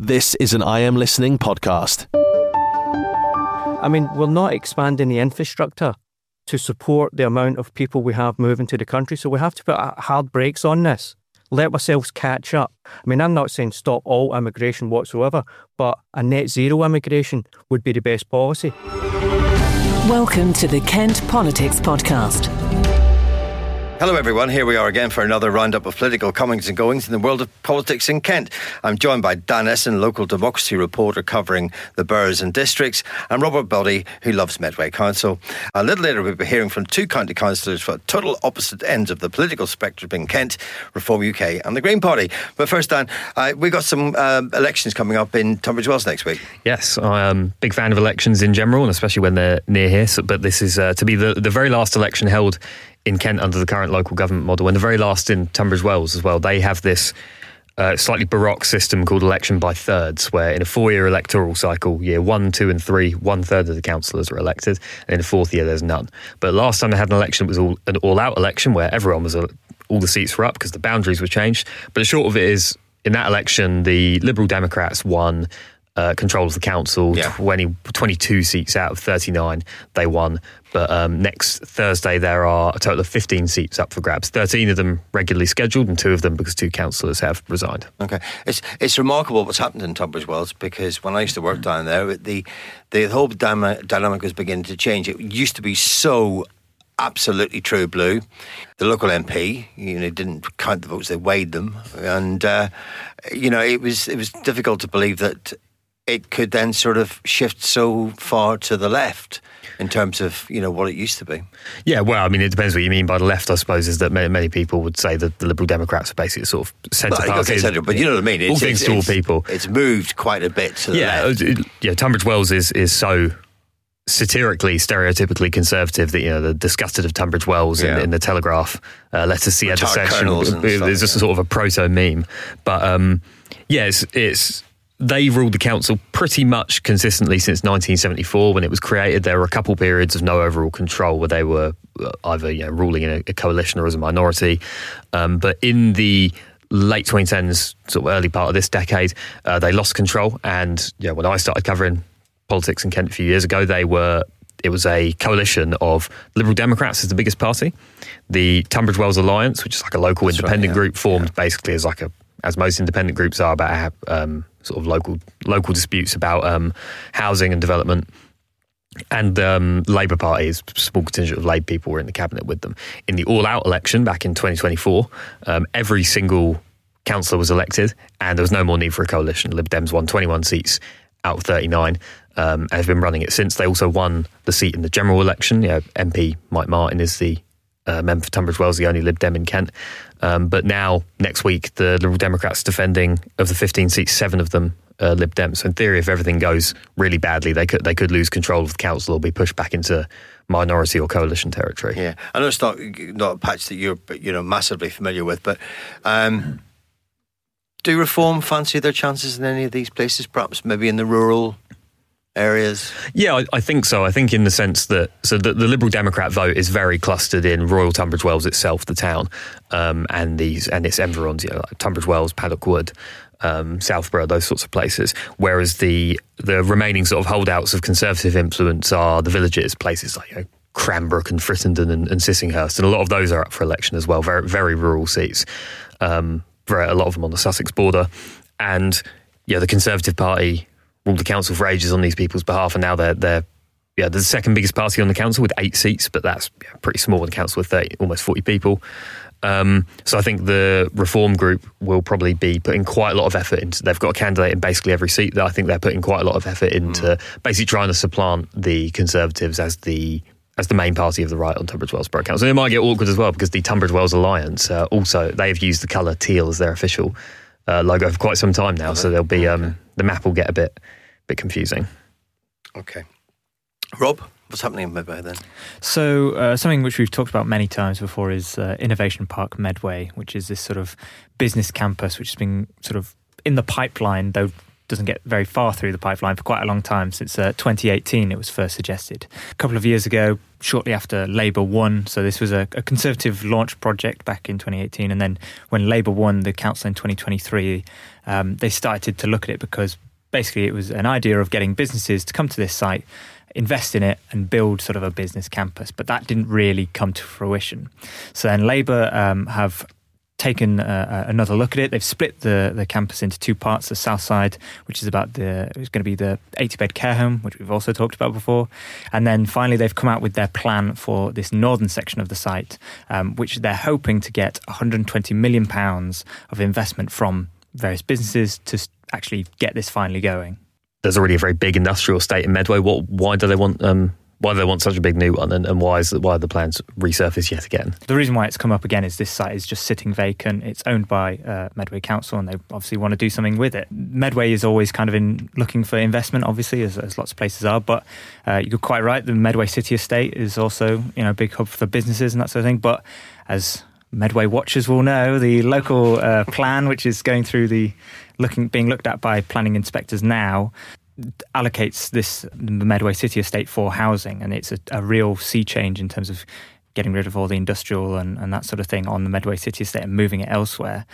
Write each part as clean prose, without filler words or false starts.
This is an I Am Listening podcast. I mean, we're not expanding the infrastructure to support the amount of people we have moving to the country, so we have to put hard brakes on this. Let ourselves catch up. I mean, I'm not saying stop all immigration whatsoever, but a net zero immigration would be the best policy. Welcome to the Kent Politics Podcast. Hello everyone, here we are again for another roundup of political comings and goings in the world of politics in Kent. I'm joined by Dan Essen, local democracy reporter covering the boroughs and districts, and Robert Boddy, who loves Medway Council. A little later we'll be hearing from two county councillors for total opposite ends of the political spectrum in Kent, Reform UK and the Green Party. But first, Dan, we've got some elections coming up in Tunbridge Wells next week. Yes, I'm a big fan of elections in general, and especially when they're near here. But this is to be the very last election held in Kent under the current local government model, and the very last in Tunbridge Wells as well. They have this slightly baroque system called election by thirds, where in a 4-year electoral cycle, year 1, 2 and 3, 1/3 of the councillors are elected, and in the 4th year there's none. But last time they had an election, it was an all-out election where everyone was all the seats were up because the boundaries were changed. But the short of it is, in that election, the Liberal Democrats won control of the council, 22 seats out of 39 they won. But next Thursday there are a total of 15 seats up for grabs, 13 of them regularly scheduled and 2 of them because 2 councillors have resigned. Okay, it's remarkable what's happened in Tunbridge Wells, because when I used to work down there, the whole dynamic was beginning to change. It used to be so absolutely true blue. The local MP, didn't count the votes; they weighed them, and it was difficult to believe that it could then sort of shift so far to the left in terms of, what it used to be. Yeah, well, I mean, it depends what you mean by the left, I suppose, is that many people would say that the Liberal Democrats are basically sort of centre party. But you know what I mean? All things to all people. It's moved quite a bit to the left. Tunbridge Wells is so satirically, stereotypically conservative that, the disgusted of Tunbridge Wells in the Telegraph let us see a section. There's just a sort of a proto-meme. But, it's they ruled the council pretty much consistently since 1974 when it was created. There were a couple periods of no overall control where they were either ruling in a coalition or as a minority. But in the late 2010s, sort of early part of this decade, they lost control. And when I started covering politics in Kent a few years ago, it was a coalition of Liberal Democrats as the biggest party, the Tunbridge Wells Alliance, which is like a local independent group formed basically as most independent groups are, about sort of local disputes about housing and development. And Labour Party is a small contingent of Labour people were in the cabinet with them. In the all-out election back in 2024, every single councillor was elected, and there was no more need for a coalition. Lib Dems won 21 seats out of 39, and have been running it since. They also won the seat in the general election. MP Mike Martin is the member for Tunbridge Wells, the only Lib Dem in Kent. But now, next week, the Liberal Democrats defending, of the 15 seats, 7 of them are Lib Dems. So in theory, if everything goes really badly, they could lose control of the council or be pushed back into minority or coalition territory. Yeah, I know it's not a patch that you're massively familiar with, but do Reform fancy their chances in any of these places, perhaps maybe in the rural areas? Yeah, I think so. I think in the sense that the Liberal Democrat vote is very clustered in Royal Tunbridge Wells itself, the town, and its environs, like Tunbridge Wells, Paddock Wood, Southborough, those sorts of places. Whereas the remaining sort of holdouts of Conservative influence are the villages, places like Cranbrook and Frittenden and Sissinghurst, and a lot of those are up for election as well. Very, very rural seats. A lot of them on the Sussex border, and the Conservative Party ruled the council for ages on these people's behalf, and now they're the second biggest party on the council with 8 seats, but that's pretty small in the council with almost 40 people. So I think the Reform group will probably be putting quite a lot of effort into. They've got a candidate in basically every seat. That I think they're putting quite a lot of effort into basically trying to supplant the Conservatives as the main party of the right on Tunbridge Wells Borough Council. And it might get awkward as well because the Tunbridge Wells Alliance also they've used the colour teal as their official logo for quite some time now. So there'll be the map will get a bit confusing. Okay, Rob, what's happening in Medway then? So something which we've talked about many times before is Innovation Park Medway, which is this sort of business campus which has been sort of in the pipeline, though doesn't get very far through the pipeline for quite a long time. Since 2018 it was first suggested. A couple of years ago, shortly after Labour won, so this was a Conservative launch project back in 2018, and then when Labour won the council in 2023, they started to look at it because basically it was an idea of getting businesses to come to this site, invest in it and build sort of a business campus, but that didn't really come to fruition. So then Labour have taken another look at it. They've split the campus into two parts: the south side, which is it's going to be the 80-bed care home, which we've also talked about before, and then finally they've come out with their plan for this northern section of the site, which they're hoping to get £120 million of investment from various businesses to actually get this finally going. There's already a very big industrial estate in Medway. Why do they want such a big new one, and why are the plans resurfaced yet again? The reason why it's come up again is this site is just sitting vacant. It's owned by Medway Council, and they obviously want to do something with it. Medway is always kind of looking for investment, obviously, as lots of places are. But you're quite right. The Medway City Estate is also a big hub for businesses and that sort of thing. But as Medway watchers will know, the local plan, which is going through being looked at by planning inspectors now, allocates the Medway City Estate for housing, and it's a real sea change in terms of getting rid of all the industrial and that sort of thing on the Medway City Estate and moving it elsewhere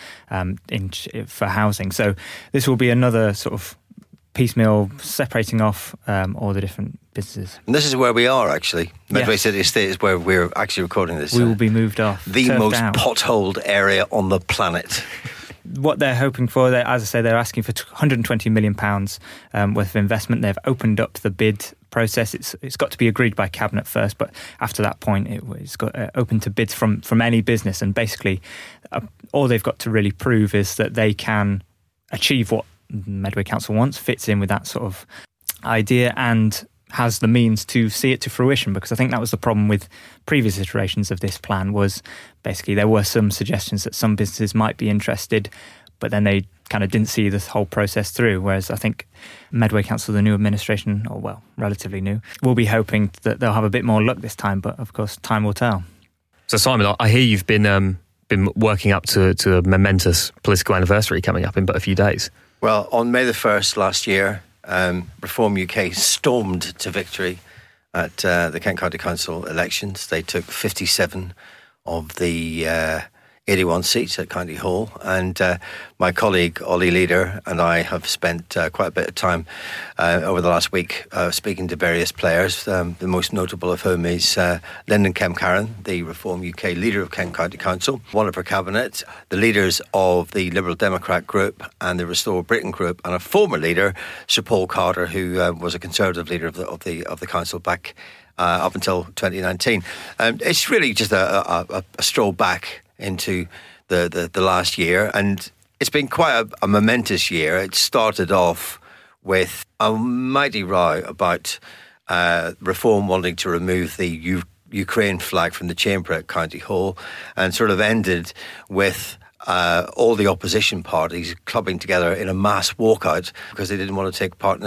for housing. So this will be another sort of piecemeal separating off all the different businesses. And this is where we are, actually. Medway City Estate is where we're actually recording this. We will be moved off. The most potholed area on the planet. What they're hoping for, as I say, they're asking for £120 million worth of investment. They've opened up the bid process. It's got to be agreed by Cabinet first, but after that point, it's got open to bids from any business. And basically, all they've got to really prove is that they can achieve what Medway Council wants, fits in with that sort of idea, and has the means to see it to fruition. Because I think that was the problem with previous iterations of this plan, was basically there were some suggestions that some businesses might be interested, but then they kind of didn't see this whole process through. Whereas I think Medway Council, the new administration, or well, relatively new, will be hoping that they'll have a bit more luck this time, but of course time will tell. So Simon, I hear you've been working up to a momentous political anniversary coming up in but a few days. Well, on May the 1st last year, Reform UK stormed to victory at the Kent County Council elections. They took 57 of the 81 seats at County Hall, and my colleague Ollie Leader and I have spent quite a bit of time over the last week speaking to various players, the most notable of whom is Lyndon Kemp-Carran, the Reform UK leader of Kent County Council, one of her cabinet, the leaders of the Liberal Democrat group and the Restore Britain group, and a former leader, Sir Paul Carter, who was a Conservative leader of the council back up until 2019. It's really just a stroll back into the last year, and it's been quite a momentous year. It started off with a mighty row about Reform wanting to remove the Ukraine flag from the chamber at County Hall, and sort of ended with all the opposition parties clubbing together in a mass walkout because they didn't want to take part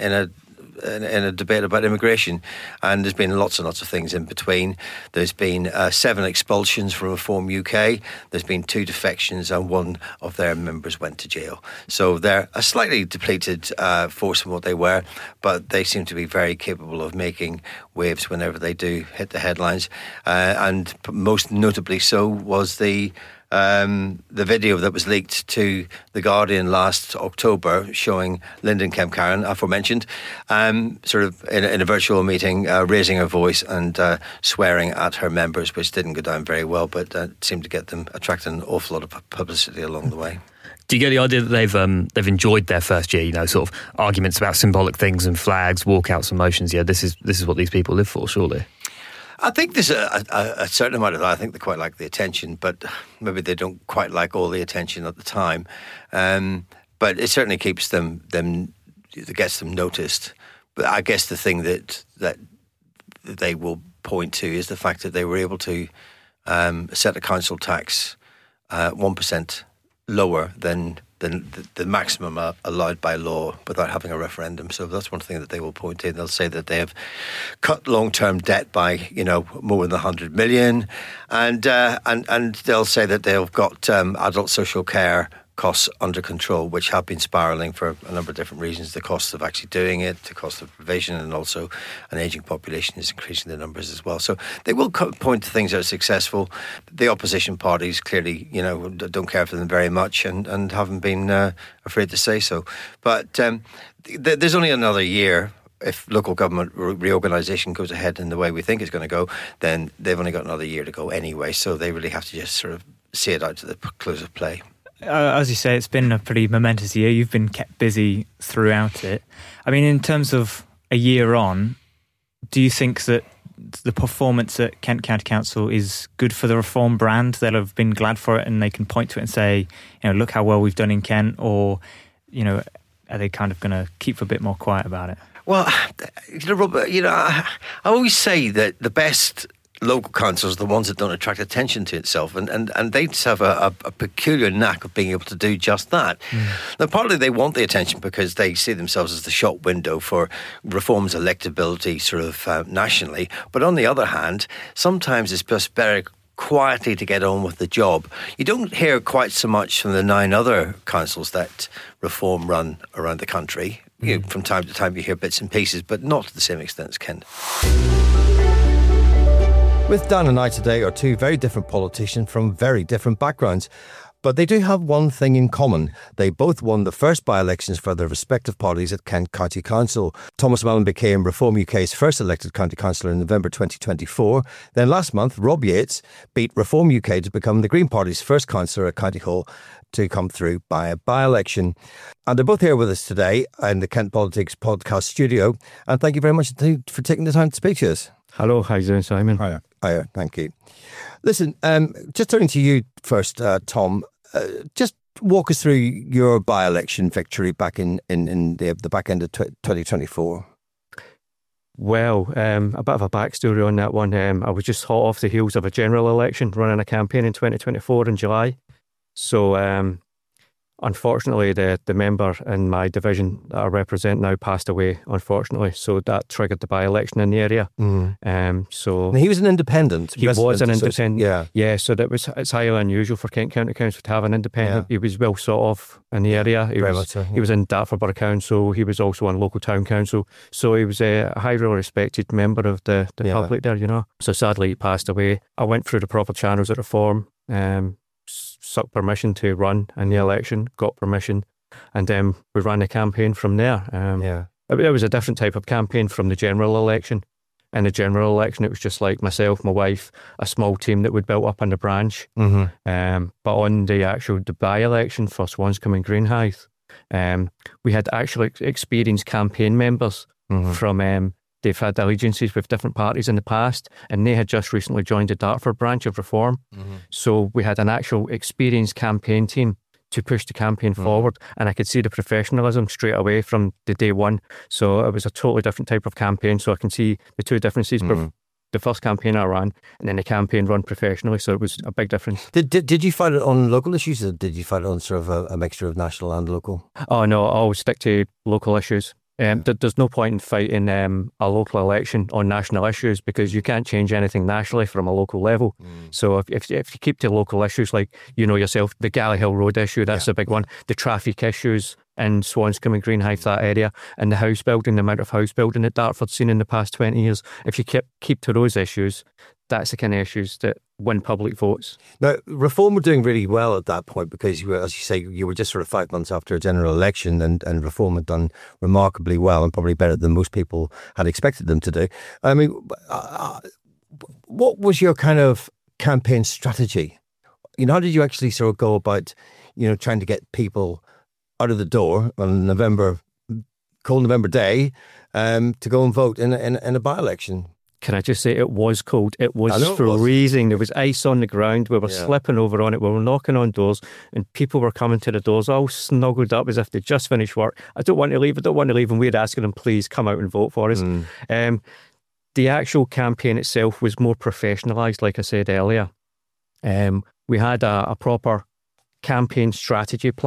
in a debate about immigration. And there's been lots and lots of things in between. There's been 7 expulsions from Reform UK. There's been 2 defections, and 1 of their members went to jail. So they're a slightly depleted force from what they were, but they seem to be very capable of making waves whenever they do hit the headlines. And most notably so was the video that was leaked to The Guardian last October showing Lyndon Kemp-Carran, aforementioned, sort of in a virtual meeting, raising her voice and swearing at her members, which didn't go down very well, but seemed to attract an awful lot of publicity along the way. Do you get the idea that they've enjoyed their first year? Sort of arguments about symbolic things and flags, walkouts, and motions. Yeah, this is what these people live for, surely. I think there's a certain amount of that. I think they quite like the attention, but maybe they don't quite like all the attention at the time. But it certainly keeps them gets them noticed. But I guess the thing that they will point to is the fact that they were able to set the council tax 1% lower than the maximum allowed by law without having a referendum. So that's one thing that they will point to. They'll say that they have cut long-term debt by more than 100 million, and they'll say that they've got adult social care costs under control, which have been spiralling for a number of different reasons. The cost of actually doing it, the cost of provision, and also an ageing population is increasing the numbers as well. So they will point to things that are successful. The opposition parties clearly, don't care for them very much and haven't been afraid to say so. But there's only another year. If local government reorganisation goes ahead in the way we think it's going to go, then they've only got another year to go anyway. So they really have to just sort of see it out to the close of play. As you say, it's been a pretty momentous year. You've been kept busy throughout it. I mean, in terms of a year on, do you think that the performance at Kent County Council is good for the Reform brand? They'll have been glad for it and they can point to it and say, look how well we've done in Kent, or, are they kind of going to keep a bit more quiet about it? Well, Robert, I always say that the best local councils are the ones that don't attract attention to itself, and they just have a peculiar knack of being able to do just that. Now, partly they want the attention because they see themselves as the shop window for Reform's electability sort of nationally, but on the other hand, sometimes it's just better quietly to get on with the job. You don't hear quite so much from the 9 other councils that Reform run around the country. From time to time you hear bits and pieces, but not to the same extent as Kent. With Dan and I today are 2 very different politicians from very different backgrounds. But they do have one thing in common. They both won the first by-elections for their respective parties at Kent County Council. Thomas Mellon became Reform UK's first elected county councillor in November 2024. Then last month, Rob Yates beat Reform UK to become the Green Party's first councillor at County Hall to come through by a by-election. And they're both here with us today in the Kent Politics podcast studio. And thank you very much for taking the time to speak to us. Hello, how are you doing, Simon? Hiya, thank you. Listen, just turning to you first, Tom, just walk us through your by-election victory back in the back end of 2024. Well, a bit of a backstory on that one. I was just hot off the heels of a general election, running a campaign in 2024 in July. So, unfortunately, the member in my division that I represent now passed away, unfortunately. So that triggered the by-election in the area. So now, he was an independent. He was an independent. Yeah. So it's highly unusual for Kent County Council to have an independent. Yeah. He was well sought of in the area. He was in Dartford Borough Council. He was also on local town council. So he was a highly respected member of the public there. So sadly, he passed away. I went through the proper channels at Reform. Sought permission to run in the election, got permission, and then we ran the campaign from there. It was a different type of campaign from the general election. In the general election, it was just like myself, my wife, a small team that we'd built up in the branch. But on the by-election for Swanscombe and Greenhithe, we had actually experienced campaign members from they've had allegiances with different parties in the past, and they had just recently joined the Dartford branch of Reform. So we had an actual experienced campaign team to push the campaign forward, and I could see the professionalism straight away from the day one. So it was a totally different type of campaign. So I can see the 2 differences. The first campaign I ran, and then the campaign run professionally. So it was a big difference. Did you fight it on local issues, or did you fight it on sort of a mixture of national and local? Oh no, I always stick to local issues. There's no point in fighting a local election on national issues, because you can't change anything nationally from a local level. So if you keep to local issues, like yourself, the Galley Hill Road issue, that's a big one. The traffic issues in Swanscombe and Greenhithe, that area, and the house building, the amount of house building that Dartford's seen in the past 20 years. If you keep to those issues, that's the kind of issues that win public votes. Now, Reform were doing really well at that point, because you were, as you say, you were just sort of 5 months after a general election, and Reform had done remarkably well, and probably better than most people had expected them to do. I mean, what was your kind of campaign strategy? How did you actually sort of go about, trying to get people out of the door on cold November day, to go and vote in a by-election? Can I just say, it was cold. It was freezing. There was ice on the ground. We were slipping over on it. We were knocking on doors, and people were coming to the doors all snuggled up as if they'd just finished work. I don't want to leave. And we'd asking them, please come out and vote for us. The actual campaign itself was more professionalised, like I said earlier. We had a proper campaign strategy plan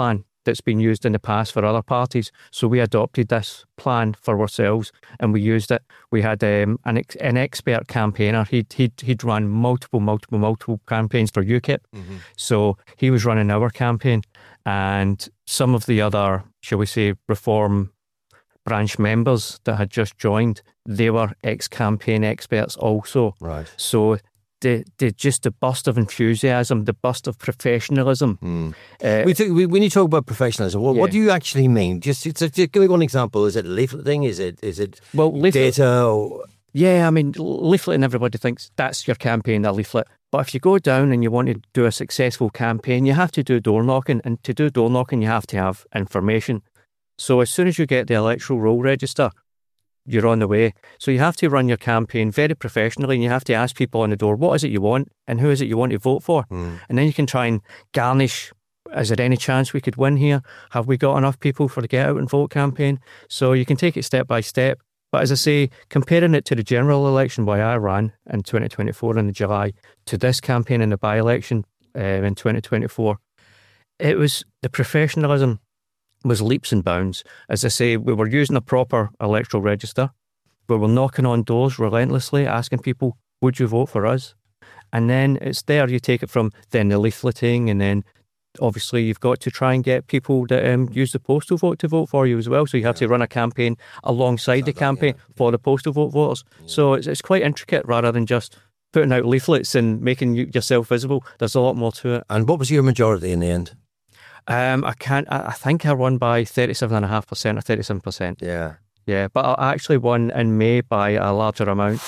that's been used in the past for other parties. So we adopted this plan for ourselves and we used it. We had an expert campaigner. He'd run multiple campaigns for UKIP. Mm-hmm. So he was running our campaign, and some of the other, shall we say, Reform branch members that had just joined, they were ex-campaign experts also. Right. So just the burst of enthusiasm, the burst of professionalism. When you talk about professionalism, what do you actually mean? Just give me one example. Is it leafleting? Is it data? Or? Yeah, I mean, leafleting, everybody thinks that's your campaign, a leaflet. But if you go down and you want to do a successful campaign, you have to do door knocking. And to do door knocking, you have to have information. So as soon as you get the electoral roll register, you're on the way. So you have to run your campaign very professionally, and you have to ask people on the door, what is it you want and who is it you want to vote for? And then you can try and garnish, is there any chance we could win here? Have we got enough people for the Get Out and Vote campaign? So you can take it step by step. But as I say, comparing it to the general election where I ran in 2024 in July to this campaign in the by-election in 2024, it was the professionalism was leaps and bounds. As I say, we were using a proper electoral register. We were knocking on doors relentlessly, asking people, would you vote for us? And then it's there, you take it from then the leafleting, and then obviously you've got to try and get people that use the postal vote to vote for you as well. So you have to run a campaign alongside the campaign for the postal vote voters. Yeah. So it's quite intricate rather than just putting out leaflets and making yourself visible. There's a lot more to it. And what was your majority in the end? I think I won by 37.5% or 37%. Yeah, but I actually won in May by a larger amount.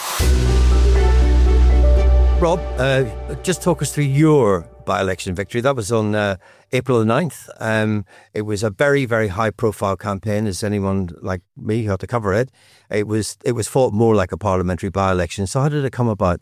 Rob, just talk us through your by-election victory. That was on April the 9th. It was a very, very high-profile campaign, as anyone like me who had to cover it. It was fought more like a parliamentary by-election. So how did it come about?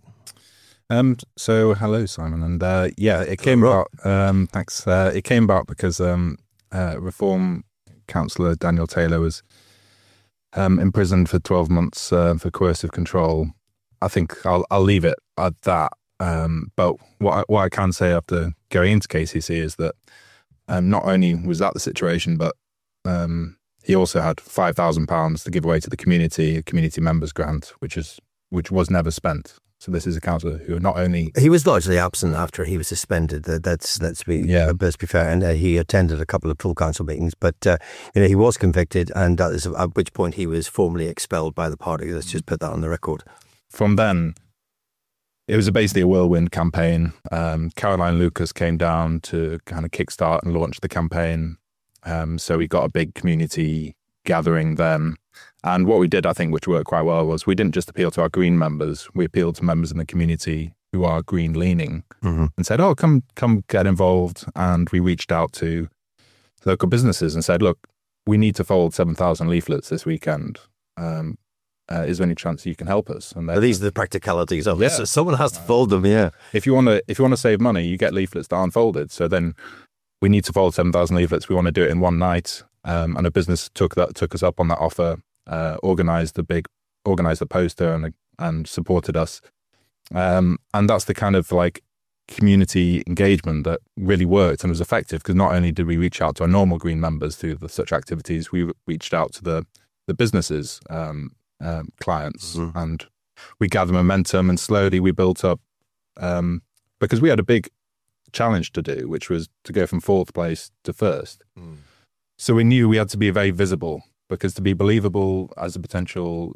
So hello, Simon, and it came about. Thanks. It came about because Reform councillor Daniel Taylor was imprisoned for 12 months for coercive control. I think I'll leave it at that. But what I can say after going into KCC is that not only was that the situation, but he also had £5,000 to give away to the community, a community members grant, which was never spent. So this is a councillor who not only... He was largely absent after he was suspended. Let's be fair. And he attended a couple of full council meetings, but he was convicted, and that is at which point he was formally expelled by the party. Let's just put that on the record. From then, it was basically a whirlwind campaign. Caroline Lucas came down to kind of kickstart and launch the campaign. So we got a big community gathering then. And what we did, I think, which worked quite well, was we didn't just appeal to our Green members. We appealed to members in the community who are Green-leaning and said, oh, come get involved. And we reached out to local businesses and said, look, we need to fold 7,000 leaflets this weekend. Is there any chance you can help us? And these are the practicalities of it. So someone has to fold them, yeah. If you want to save money, you get leaflets that aren't folded. So then we need to fold 7,000 leaflets. We want to do it in one night. And a business took us up on that offer. Organised the poster and supported us, and that's the kind of like community engagement that really worked and was effective, because not only did we reach out to our normal Green members through such activities, we reached out to the businesses clients, and we gathered momentum, and slowly we built up because we had a big challenge to do, which was to go from 4th place to 1st. So we knew we had to be very visible. Because to be believable as a potential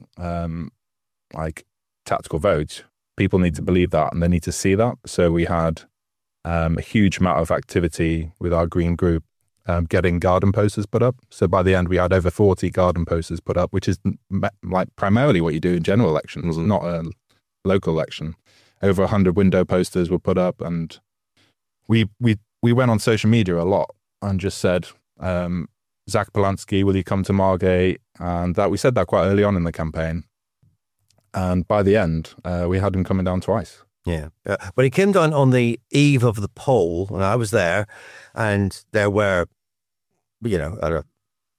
tactical vote, people need to believe that and they need to see that. So we had a huge amount of activity with our Green group getting garden posters put up. So by the end, we had over 40 garden posters put up, which is primarily what you do in general elections, not a local election. Over 100 window posters were put up, and we went on social media a lot and just said, Zach Polanski, will you come to Margate? And we said that quite early on in the campaign. And by the end, we had him coming down twice. Yeah. But he came down on the eve of the poll, and I was there, and there were,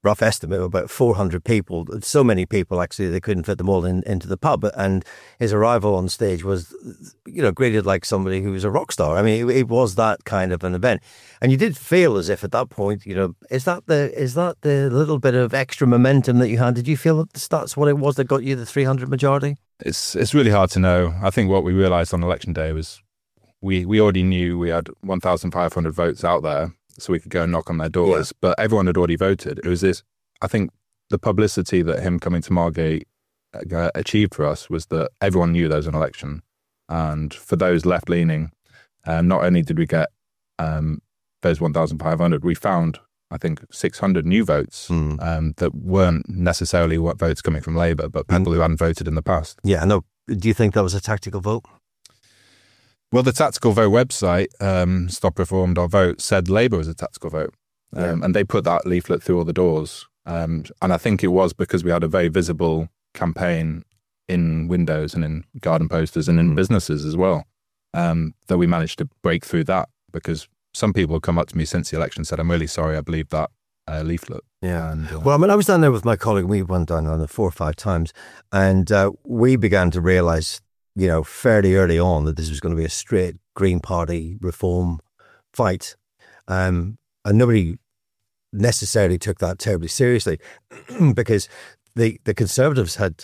rough estimate of about 400 people. So many people, actually, they couldn't fit them all into the pub. And his arrival on stage was, greeted like somebody who was a rock star. I mean, it was that kind of an event. And you did feel as if at that point, is that the little bit of extra momentum that you had? Did you feel that's what it was that got you the 300 majority? It's really hard to know. I think what we realised on election day was we already knew we had 1,500 votes out there, so we could go and knock on their doors. Yeah. But everyone had already voted. It was this, I think the publicity that him coming to Margate achieved for us was that everyone knew there was an election. And for those left-leaning, not only did we get those 1,500, we found, I think, 600 new votes that weren't necessarily votes coming from Labour, but people who hadn't voted in the past. Yeah, no. Do you think that was a tactical vote? Well, the Tactical Vote website, stopreform.vote, said Labour was a tactical vote. And they put that leaflet through all the doors. And I think it was because we had a very visible campaign in windows and in garden posters and in businesses as well, that we managed to break through that, because some people have come up to me since the election and said, I'm really sorry, I believe that leaflet. Yeah. Well, I mean, I was down there with my colleague. We went down there 4 or 5 times, and we began to realise, fairly early on, that this was going to be a straight Green Party reform fight. And nobody necessarily took that terribly seriously because the Conservatives had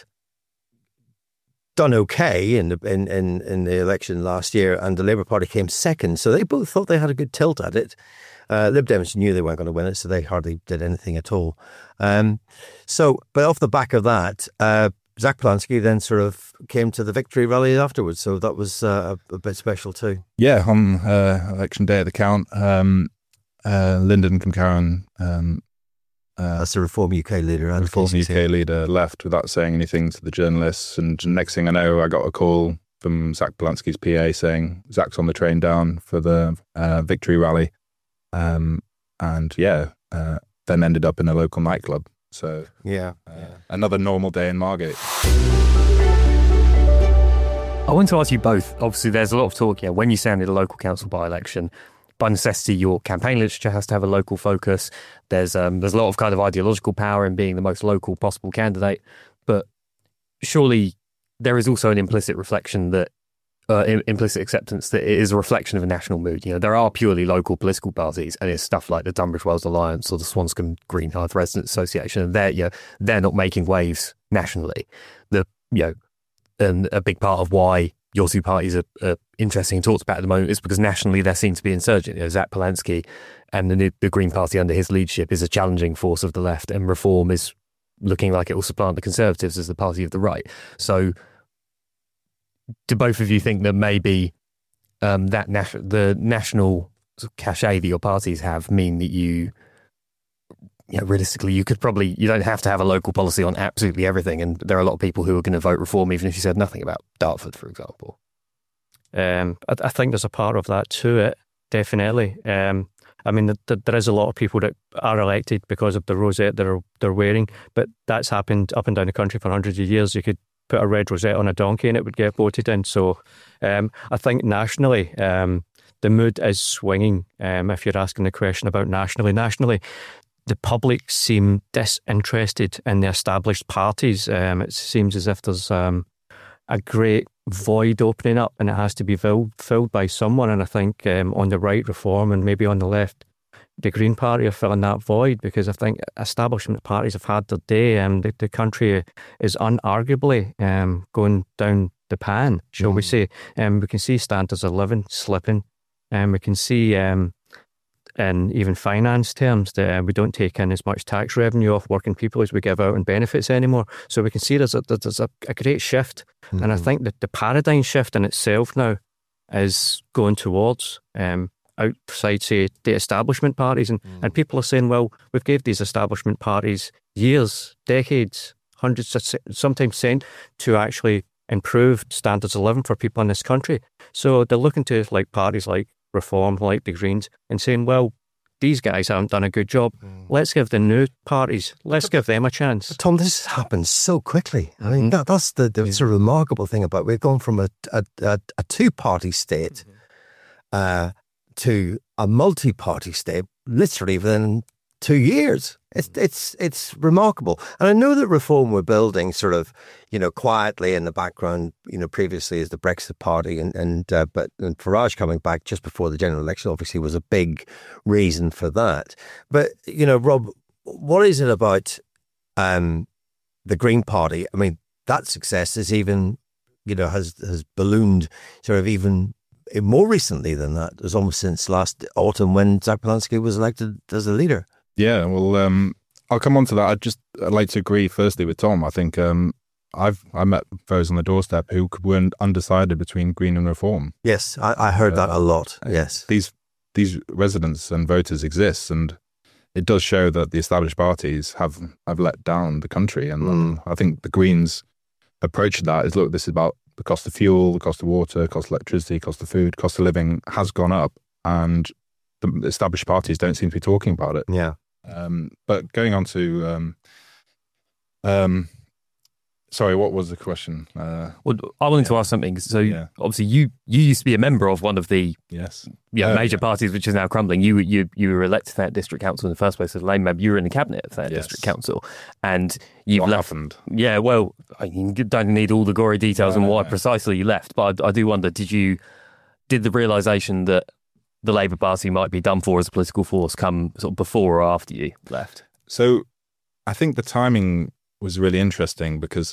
done okay in the election last year, and the Labour Party came second. So they both thought they had a good tilt at it. Lib Dems knew they weren't going to win it, so they hardly did anything at all. But off the back of that, Zach Polansky then sort of came to the victory rally afterwards. So that was a bit special too. Yeah, on election day at the count, Lyndon Cumcarran, that's the Reform UK leader. Reform UK leader left without saying anything to the journalists. And next thing I know, I got a call from Zach Polansky's PA saying Zach's on the train down for the victory rally. Then ended up in a local nightclub. So another normal day in Margate. I want to ask you both. Obviously, there's a lot of talk here. When you sounded a local council by-election, by necessity, your campaign literature has to have a local focus. There's a lot of kind of ideological power in being the most local possible candidate. But surely there is also an implicit reflection that, implicit acceptance that it is a reflection of a national mood. There are purely local political parties, and it's stuff like the Tunbridge Wells Alliance or the Swanscombe Green Hearth Residents Association, and they're not making waves nationally. And a big part of why your two parties are interesting and talked about at the moment is because nationally there seems to be insurgent. Zach Polansky and the Green Party under his leadership is a challenging force of the left, and Reform is looking like it will supplant the Conservatives as the party of the right. So do both of you think that maybe the national cachet that your parties have mean that realistically, you don't have to have a local policy on absolutely everything, and there are a lot of people who are going to vote Reform even if you said nothing about Dartford, for example? I think there's a part of that to it, definitely. There is a lot of people that are elected because of the rosette they're wearing, but that's happened up and down the country for hundreds of years. You could put a red rosette on a donkey and it would get voted in. So I think nationally, the mood is swinging. If you're asking the question about nationally, the public seem disinterested in the established parties. It seems as if there's a great void opening up, and it has to be filled by someone. And I think on the right, Reform, and maybe on the left, the Green Party are filling that void, because I think establishment parties have had their day. The country is unarguably going down the pan, shall we say. We can see standards of living slipping, and we can see in even finance terms that we don't take in as much tax revenue off working people as we give out in benefits anymore. So we can see there's a great shift. And I think that the paradigm shift in itself now is going towards outside, say, the establishment parties. And people are saying, well, we've gave these establishment parties years, decades, hundreds, sometimes centuries, to actually improve standards of living for people in this country. So they're looking to parties like Reform, like the Greens, and saying, well, these guys haven't done a good job. Let's give the new parties, let's give them a chance. But Tom, this happens so quickly. I mean, that's the sort of remarkable thing about it. We've gone from a two-party state to a multi-party state literally within 2 years. It's remarkable. And I know that Reform were building sort of, quietly in the background, previously as the Brexit Party, but Farage coming back just before the general election obviously was a big reason for that. But, Rob, what is it about the Green Party? I mean, that success is even, has ballooned sort of even more recently than that. It was almost since last autumn when Zach Bielanski was elected as a leader. Yeah, well, I'll come on to that. I'd like to agree firstly with Tom. I think I met those on the doorstep who were undecided between Green and Reform. Yes, I heard that a lot. Yes, these residents and voters exist, and it does show that the established parties have let down the country. And I think the Greens' approach to that is, look, this is about the cost of fuel, the cost of water, cost of electricity, cost of food, cost of living has gone up, and the established parties don't seem to be talking about it. Yeah. But going on to, sorry, what was the question? Well, I wanted to ask something. So obviously you used to be a member of one of the major parties, which is now crumbling. You were elected to that district council in the first place as a Labour member. You were in the cabinet of that district council, and what happened? Yeah, well, you don't need all the gory details on why precisely you left, but I do wonder, did the realisation that the Labour Party might be done for as a political force come sort of before or after you left? So I think the timing was really interesting because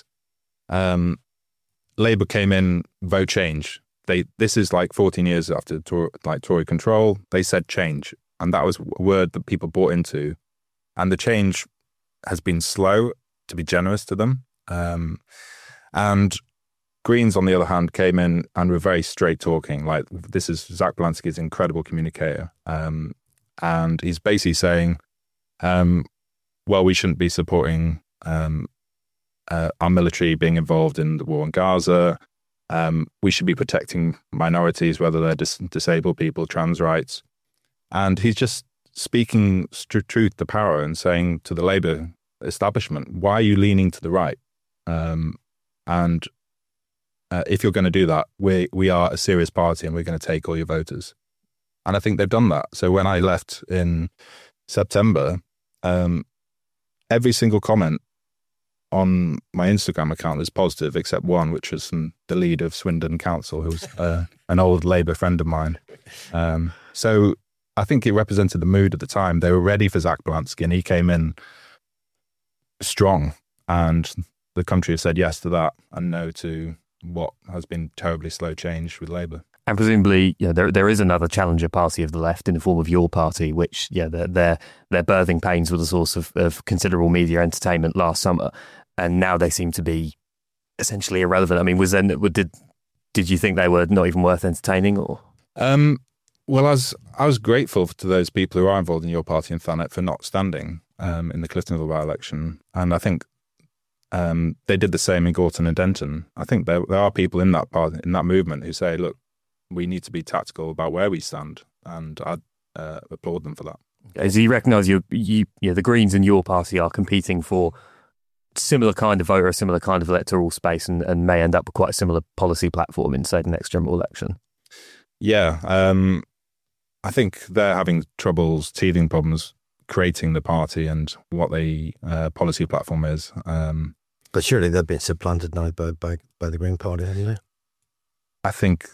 Labour came in, vote change. This is like 14 years after Tory control. They said change, and that was a word that people bought into. And the change has been slow, to be generous to them. And Greens, on the other hand, came in and were very straight talking. Like, this is Zach Bielanski's incredible communicator. And he's basically saying, well, we shouldn't be supporting our military being involved in the war in Gaza. We should be protecting minorities, whether they're disabled people, trans rights. And he's just speaking truth to power and saying to the Labour establishment, why are you leaning to the right? And if you're going to do that, we are a serious party and we're going to take all your voters. And I think they've done that. So when I left in September, every single comment on my Instagram account was positive, except one, which was from the lead of Swindon Council, who was an old Labour friend of mine. So I think it represented the mood at the time. They were ready for Zach Bielanski, and he came in strong. And the country has said yes to that and no to what has been terribly slow change with Labour. And presumably, there is another challenger party of the left in the form of your party, which, their birthing pains were the source of considerable media entertainment last summer, and now they seem to be essentially irrelevant. I mean, did you think they were not even worth entertaining, or? Well, I was grateful to those people who are involved in your party and Thanet for not standing in the Cliftonville by-election, and I think they did the same in Gorton and Denton. I think there are people in that party, in that movement, who say, look, we need to be tactical about where we stand, and I'd applaud them for that. As you recognise, the Greens and your party are competing for similar kind of voter, a similar kind of electoral space, and may end up with quite a similar policy platform in, say, the next general election. Yeah, I think they're having teething problems creating the party and what the policy platform is. But surely they've been supplanted now by the Green Party anyway. I think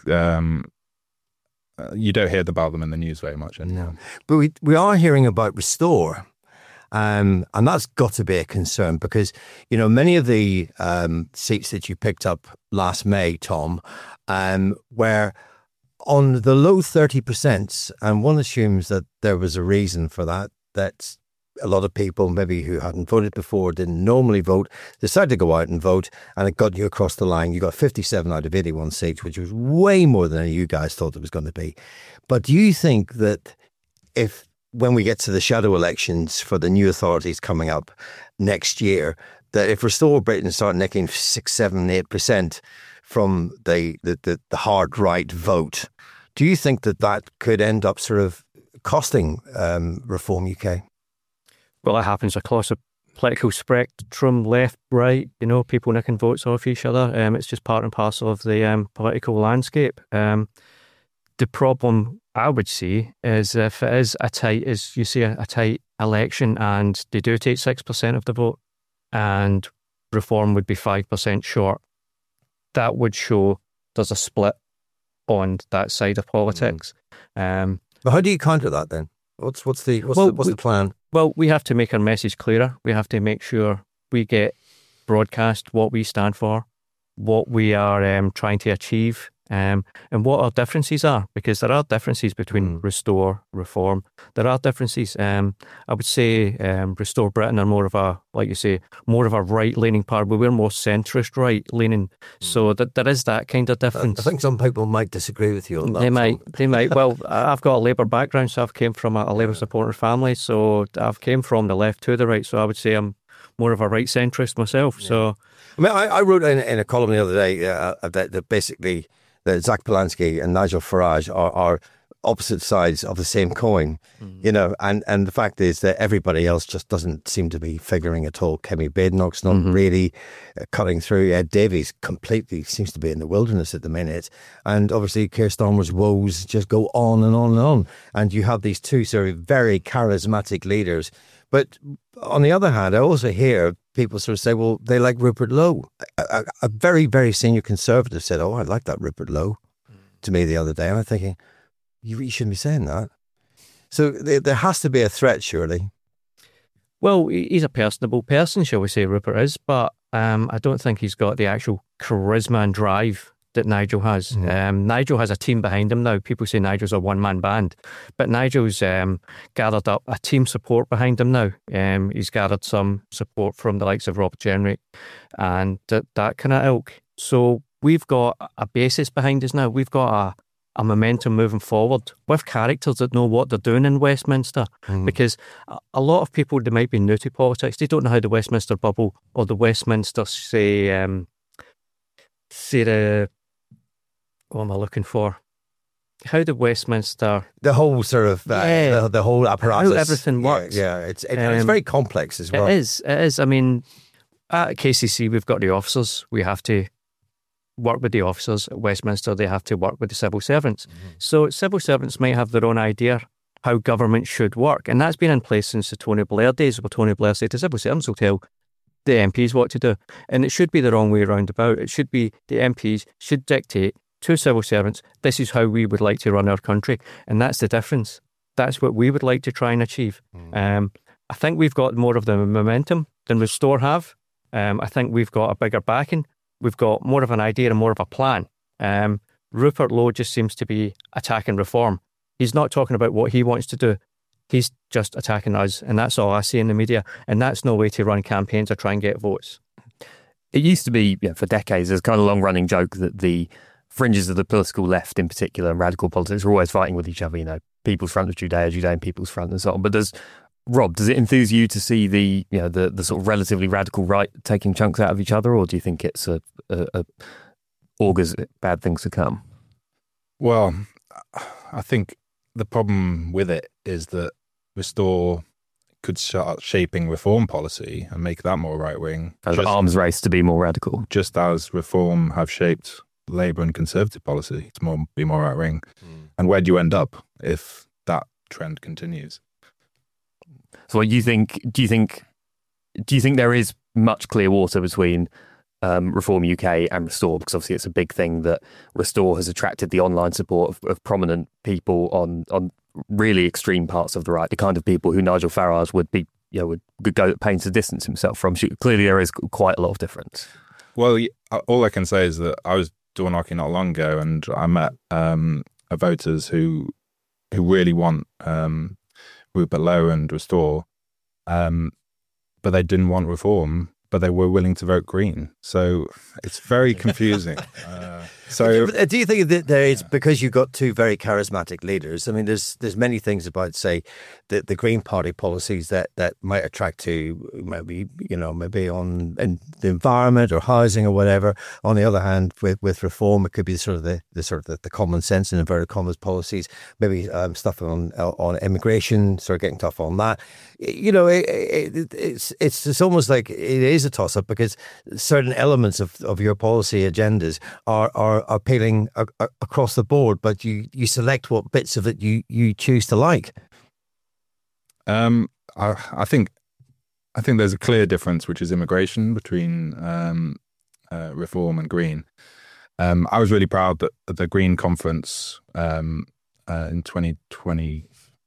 you don't hear about them in the news very much anymore. No. But we are hearing about Restore, and that's got to be a concern because, many of the seats that you picked up last May, Tom, were on the low 30%, and one assumes that there was a reason for that a lot of people maybe who hadn't voted before, didn't normally vote, decided to go out and vote, and it got you across the line. You got 57 out of 81 seats, which was way more than you guys thought it was going to be. But do you think that when we get to the shadow elections for the new authorities coming up next year, that if Restore Britain start nicking 6, 7, 8% from the hard right vote, do you think that could end up sort of costing Reform UK? Well, that happens across a political spectrum, left, right, people nicking votes off each other. It's just part and parcel of the political landscape. The problem I would see is if it is a tight election and they do take 6% of the vote and Reform would be 5% short, that would show there's a split on that side of politics. But how do you counter that then? What's the plan? Well, we have to make our message clearer. We have to make sure we get broadcast what we stand for, what we are trying to achieve, and what our differences are, because there are differences between Restore, Reform. There are differences. I would say Restore Britain are more of a, like you say, more of a right-leaning party, but we're more centrist right-leaning. So there is that kind of difference. I think some people might disagree with you on that. They might. Well, I've got a Labour background, so I've came from a Labour supporter family, so I've came from the left to the right, so I would say I'm more of a right centrist myself. Yeah. So, I mean, I wrote in a column the other day that basically that Zach Polanski and Nigel Farage are opposite sides of the same coin, you know, and the fact is that everybody else just doesn't seem to be figuring at all. Kemi Badenoch's not really cutting through. Ed Davies completely seems to be in the wilderness at the minute. And obviously Keir Starmer's woes just go on and on and on. And you have these two sort of very charismatic leaders. But on the other hand, I also hear people sort of say, well, they like Rupert Lowe. A very, very senior Conservative said, oh, I like that Rupert Lowe to me the other day. And I'm thinking, you shouldn't be saying that. So there has to be a threat, surely. Well, he's a personable person, shall we say, Rupert is, but I don't think he's got the actual charisma and drive that Nigel has. Nigel has a team behind him now. People say Nigel's a one-man band, but Nigel's gathered up a team support behind him now. He's gathered some support from the likes of Rob Jenrick and that kind of ilk. So we've got a basis behind us now. We've got a momentum moving forward with characters that know what they're doing in Westminster. Because a lot of people, they might be new to politics, they don't know how the Westminster bubble or the Westminster, what am I looking for? How the Westminster... The whole sort of... the whole apparatus. How everything works. Yeah, it's very complex as well. It is. I mean, at KCC, we've got the officers. We have to work with the officers. At Westminster, they have to work with the civil servants. So civil servants might have their own idea how government should work. And that's been in place since the Tony Blair days, where Tony Blair said the civil servants will tell the MPs what to do. And it should be the wrong way round about. It should be the MPs should dictate to civil servants, this is how we would like to run our country. And that's the difference. That's what we would like to try and achieve. I think we've got more of the momentum than Restore have. I think we've got a bigger backing. We've got more of an idea and more of a plan. Rupert Lowe just seems to be attacking Reform. He's not talking about what he wants to do. He's just attacking us. And that's all I see in the media. And that's no way to run campaigns or try and get votes. It used to be, for decades, there's kind of a long-running joke that the fringes of the political left in particular and radical politics are always fighting with each other, People's Front of Judea, Judean People's Front and so on. But does it enthuse you to see the sort of relatively radical right taking chunks out of each other, or do you think it's a augurs bad things to come? Well, I think the problem with it is that Restore could start shaping Reform policy and make that more right-wing. As an arms race to be more radical. Just as Reform have shaped Labour and Conservative policy to be more right-wing. And where do you end up if that trend continues? So what do you think there is much clear water between Reform UK and Restore? Because obviously it's a big thing that Restore has attracted the online support of prominent people on really extreme parts of the right, the kind of people who Nigel Farage would go at pains to distance himself from. Clearly there is quite a lot of difference. Well, all I can say is that I was door knocking not long ago, and I met voters who really want Rupert Lowe and Restore, but they didn't want Reform, but they were willing to vote Green. So it's very confusing. So, do you think that it's because you've got two very charismatic leaders? I mean, there's many things about, say, the Green Party policies that might attract to maybe on in the environment or housing or whatever. On the other hand, with Reform, it could be the common sense in inverted commas policies. Maybe stuff on immigration, sort of getting tough on that. It's almost like it is a toss up because certain elements of your policy agendas are are appealing across the board, but you select what bits of it you choose to like. I think there's a clear difference, which is immigration between Reform and Green. I was really proud that at the Green conference in 2020,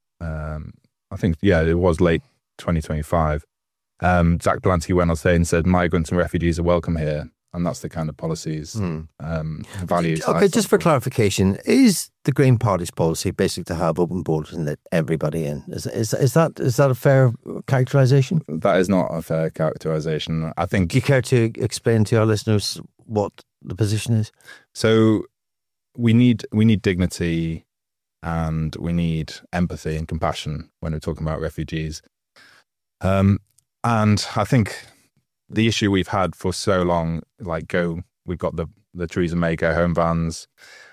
I think, it was late 2025, Zach Belansky went on stage and said, migrants and refugees are welcome here. And that's the kind of policies, values. Okay, just for clarification, is the Green Party's policy basically to have open borders and let everybody in? Is that a fair characterisation? That is not a fair characterisation. I think. Do you care to explain to our listeners what the position is? So we need dignity, and we need empathy and compassion when we're talking about refugees. And I think the issue we've had for so long, we've got the Theresa May Go Home vans,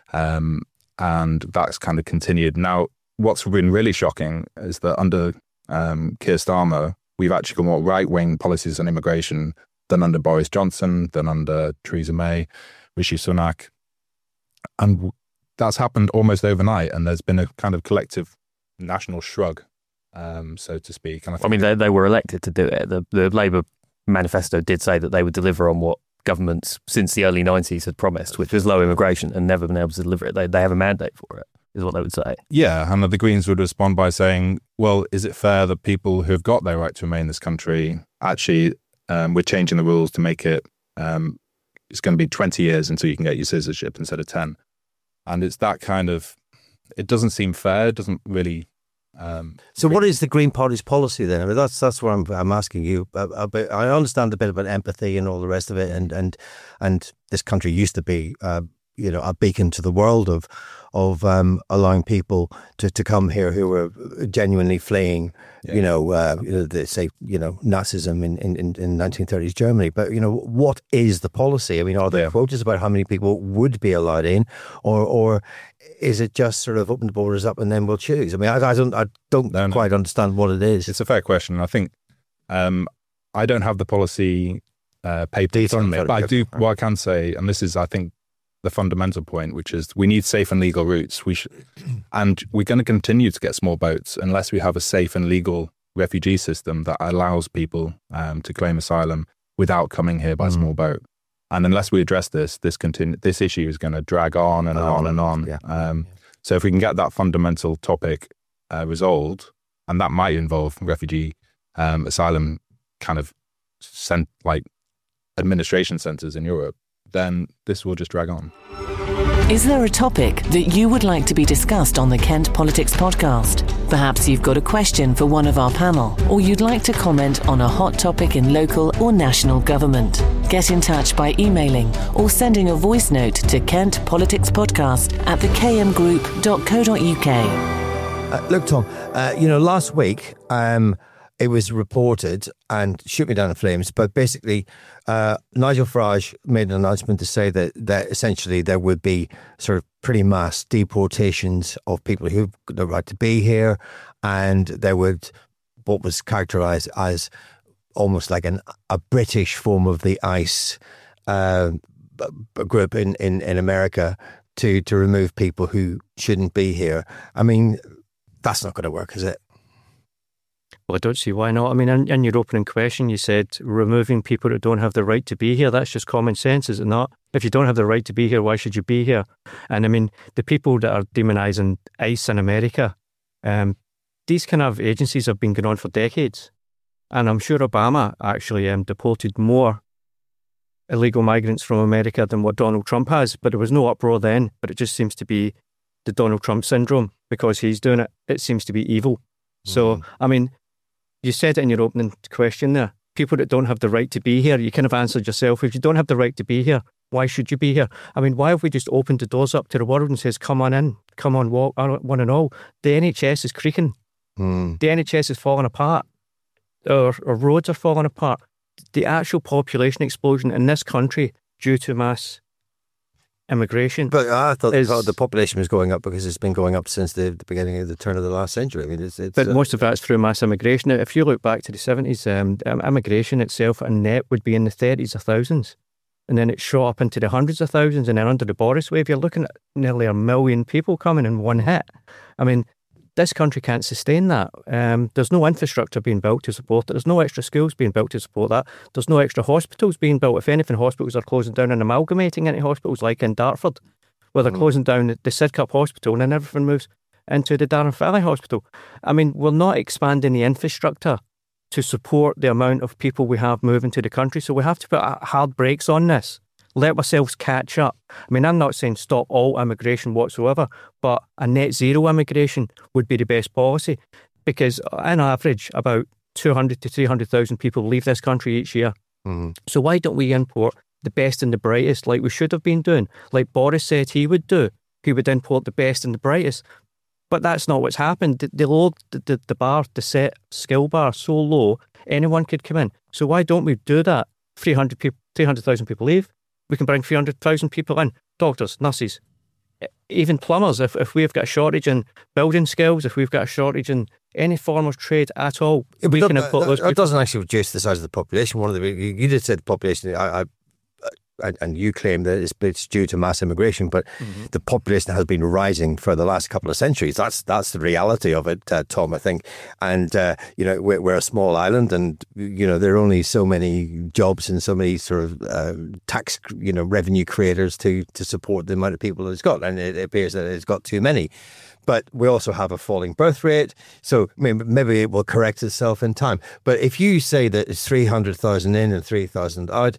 and that's kind of continued. Now, what's been really shocking is that under Keir Starmer, we've actually got more right-wing policies on immigration than under Boris Johnson, than under Theresa May, Rishi Sunak. And that's happened almost overnight, and there's been a kind of collective national shrug, so to speak. And I mean, they were elected to do it. The Labour manifesto did say that they would deliver on what governments since the early 90s had promised, which was low immigration, and never been able to deliver it. They have a mandate for it, is what they would say. Yeah, and the Greens would respond by saying, well, is it fair that people who have got their right to remain in this country, actually, we're changing the rules to make it, it's going to be 20 years until you can get your citizenship instead of 10. And it's that kind of, it doesn't seem fair, it doesn't really... So what is the Green Party's policy then? I mean, that's what I'm asking you about. I understand a bit about empathy and all the rest of it, and this country used to be, a beacon to the world of allowing people to come here who were genuinely fleeing, they say, Nazism in 1930s Germany. But what is the policy? I mean, are there quotas about how many people would be allowed in, or is it just sort of open the borders up and then we'll choose? I mean, I don't quite understand what it is. It's a fair question. I think I don't have the policy papers on me, but I do. What I can say, and this is, I think, the fundamental point, which is we need safe and legal routes. And we're going to continue to get small boats unless we have a safe and legal refugee system that allows people to claim asylum without coming here by small boat. And unless we address this issue is going to drag on and on and on. Yeah. So if we can get that fundamental topic resolved, and that might involve refugee asylum kind of administration centres in Europe, then this will just drag on. Is there a topic that you would like to be discussed on the Kent Politics podcast? Perhaps you've got a question for one of our panel, or you'd like to comment on a hot topic in local or national government. Get in touch by emailing or sending a voice note to kentpoliticspodcast@thekmgroup.co.uk. Look, Tom, last week it was reported, and shoot me down in flames, but basically Nigel Farage made an announcement to say that essentially there would be sort of pretty mass deportations of people who've got the right to be here, and there would, what was characterised as almost like a British form of the ICE group in America to remove people who shouldn't be here. I mean, that's not going to work, is it? Well, I don't see why not. I mean, in your opening question, you said removing people that don't have the right to be here. That's just common sense, is it not? If you don't have the right to be here, why should you be here? And I mean, the people that are demonising ICE in America, these kind of agencies have been going on for decades. And I'm sure Obama actually deported more illegal migrants from America than what Donald Trump has. But there was no uproar then. But it just seems to be the Donald Trump syndrome. Because he's doing it, it seems to be evil. So, I mean, you said it in your opening question there, people that don't have the right to be here, you kind of answered yourself, if you don't have the right to be here, why should you be here? I mean, why have we just opened the doors up to the world and says, come on in, come on, walk, one and all? The NHS is creaking. The NHS is falling apart. Our roads are falling apart. The actual population explosion in this country due to mass immigration. But I thought the population was going up because it's been going up since the beginning of the turn of the last century. I mean, but most of that's through mass immigration. Now, if you look back to the 70s, immigration itself and net would be in the 30s of thousands. and then it shot up into the hundreds of thousands, and then under the Boris wave, you're looking at nearly 1 million people coming in one hit. I mean, this country can't sustain that. There's no infrastructure being built to support it. There's no extra schools being built to support that. There's no extra hospitals being built. If anything, hospitals are closing down and amalgamating into hospitals like in Dartford, where they're closing down the Sidcup Hospital and then everything moves into the Darren Valley Hospital. I mean, we're not expanding the infrastructure to support the amount of people we have moving to the country. So we have to put hard brakes on this. Let ourselves catch up. I mean, I'm not saying stop all immigration whatsoever, but a net zero immigration would be the best policy, because on average, about 200 to 300,000 people leave this country each year. Mm-hmm. So why don't we import the best and the brightest, like we should have been doing, like Boris said he would do? He would import the best and the brightest. But that's not what's happened. They lowered the bar, the set skill bar so low, anyone could come in. So why don't we do that? 300,000 people leave. We can bring 300,000 people in. Doctors, nurses, even plumbers. If we've got a shortage in building skills, if we've got a shortage in any form of trade at all, we can import those people. It doesn't actually reduce the size of the population. One of the you did say the population. And you claim that it's due to mass immigration, but the population has been rising for the last couple of centuries. That's the reality of it, Tom, I think. And, we're a small island, and, there are only so many jobs and so many sort of tax, revenue creators to support the amount of people it's got. And it appears that it's got too many. But we also have a falling birth rate. So maybe it will correct itself in time. But if you say that it's 300,000 in and 3,000 out,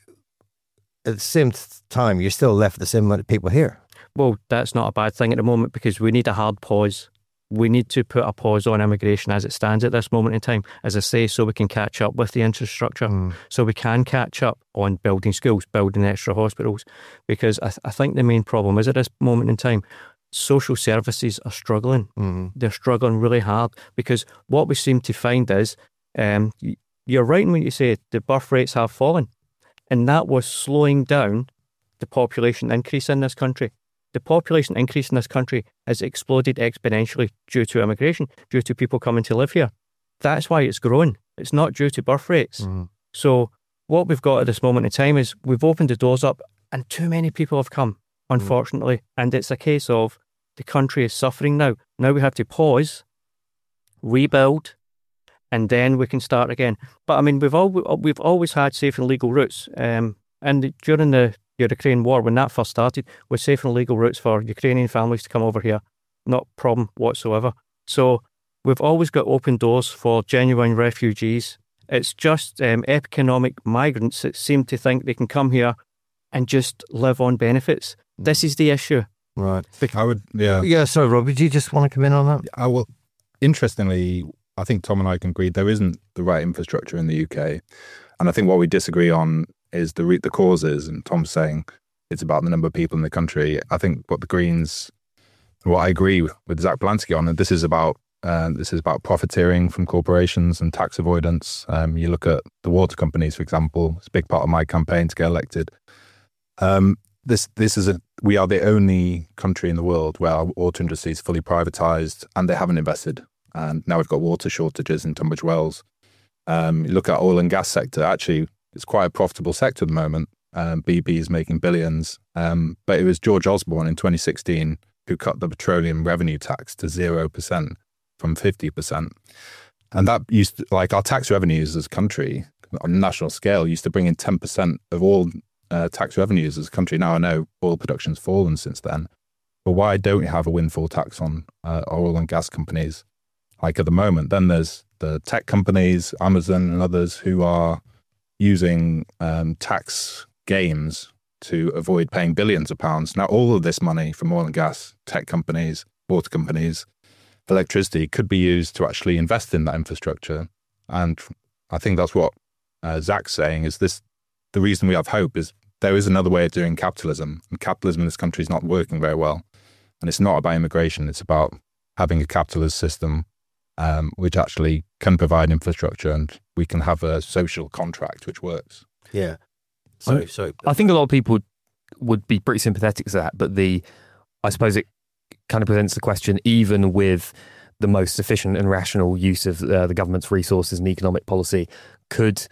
at the same time, you're still left with the same amount of people here. Well, that's not a bad thing at the moment, because we need a hard pause. We need to put a pause on immigration as it stands at this moment in time, as I say, so we can catch up with the infrastructure, so we can catch up on building schools, building extra hospitals, because I think the main problem is at this moment in time, social services are struggling. They're struggling really hard, because what we seem to find is, you're right when you say the birth rates have fallen. And that was slowing down the population increase in this country. The population increase in this country has exploded exponentially due to immigration, due to people coming to live here. That's why it's growing. It's not due to birth rates. So what we've got at this moment in time is we've opened the doors up and too many people have come, unfortunately. And it's a case of the country is suffering now. Now we have to pause, rebuild, and then we can start again. But I mean, we've always had safe and legal routes. And during the Ukraine war, when that first started, with safe and legal routes for Ukrainian families to come over here, not a problem whatsoever. So we've always got open doors for genuine refugees. It's just economic migrants that seem to think they can come here and just live on benefits. This is the issue. Right. Yeah, sorry, Rob, did you just want to come in on that? Well, interestingly, I think Tom and I can agree there isn't the right infrastructure in the UK. And I think what we disagree on is the causes. And Tom's saying it's about the number of people in the country. I think what the Greens, what I agree with Zach Belansky on, and this is about profiteering from corporations and tax avoidance. You look at the water companies, for example. It's a big part of my campaign to get elected. We are the only country in the world where our water industry is fully privatized and they haven't invested. And now we've got water shortages in Tunbridge Wells. You look at oil and gas sector, actually, it's quite a profitable sector at the moment. BP is making billions. But it was George Osborne in 2016 who cut the petroleum revenue tax to 0% from 50%. And that used to, like our tax revenues as a country, on a national scale, used to bring in 10% of all tax revenues as a country. Now I know oil production's fallen since then. But why don't we have a windfall tax on oil and gas companies? Like at the moment, then there's the tech companies, Amazon and others who are using tax games to avoid paying billions of pounds. Now, all of this money from oil and gas, tech companies, water companies, electricity could be used to actually invest in that infrastructure. And I think that's what Zach's saying is this, the reason we have hope is there is another way of doing capitalism. And capitalism in this country is not working very well. And it's not about immigration. It's about having a capitalist system which actually can provide infrastructure, and we can have a social contract which works. Yeah. Sorry. I think a lot of people would be pretty sympathetic to that, but I suppose it kind of presents the question, even with the most efficient and rational use of the government's resources and economic policy, could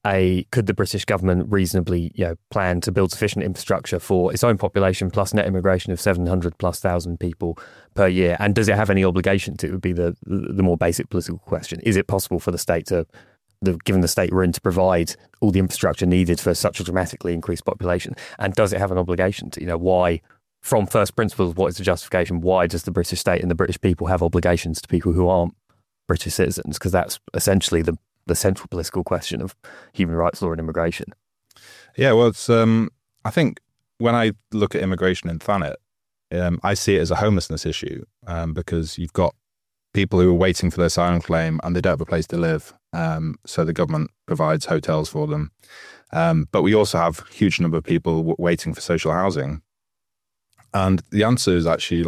could the British government reasonably plan to build sufficient infrastructure for its own population plus net immigration of 700,000+ people per year? And does it have any obligation to? It would be the more basic political question. Is it possible for the state given the state we're in, to provide all the infrastructure needed for such a dramatically increased population? And does it have an obligation to? Why, from first principles, what is the justification? Why does the British state and the British people have obligations to people who aren't British citizens? Because that's essentially the central political question of human rights law and immigration. Yeah, well, it's I think when I look at immigration in Thanet, I see it as a homelessness issue because you've got people who are waiting for their asylum claim and they don't have a place to live. So the government provides hotels for them. But we also have a huge number of people waiting for social housing. And the answer is actually